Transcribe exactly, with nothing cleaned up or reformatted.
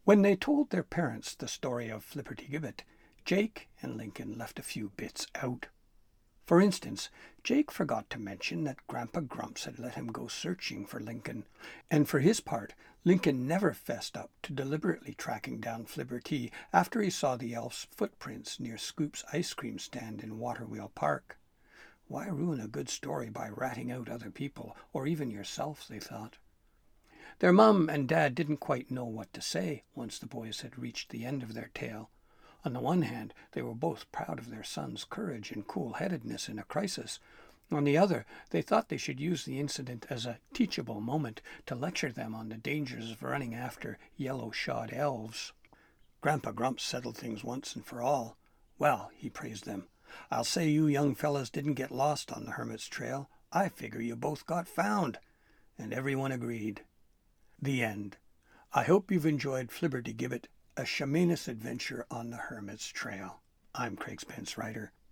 When they told their parents the story of Flibbertigibbet, Jake and Lincoln left a few bits out. For instance, Jake forgot to mention that Grandpa Grumps had let him go searching for Lincoln, and for his part, Lincoln never fessed up to deliberately tracking down Flibberty after he saw the elf's footprints near Scoop's ice cream stand in Waterwheel Park. Why ruin a good story by ratting out other people, or even yourself, they thought. Their mum and dad didn't quite know what to say once the boys had reached the end of their tale. On the one hand, they were both proud of their son's courage and cool-headedness in a crisis. On the other, they thought they should use the incident as a teachable moment to lecture them on the dangers of running after yellow-shod elves. Grandpa Grumps settled things once and for all. Well, he praised them. I'll say you young fellas didn't get lost on the Hermit's Trail. I figure you both got found. And everyone agreed. The end. I hope you've enjoyed Flibbertigibbet, A Shamanus Adventure on the Hermit's Trail. I'm Craig Spence Writer.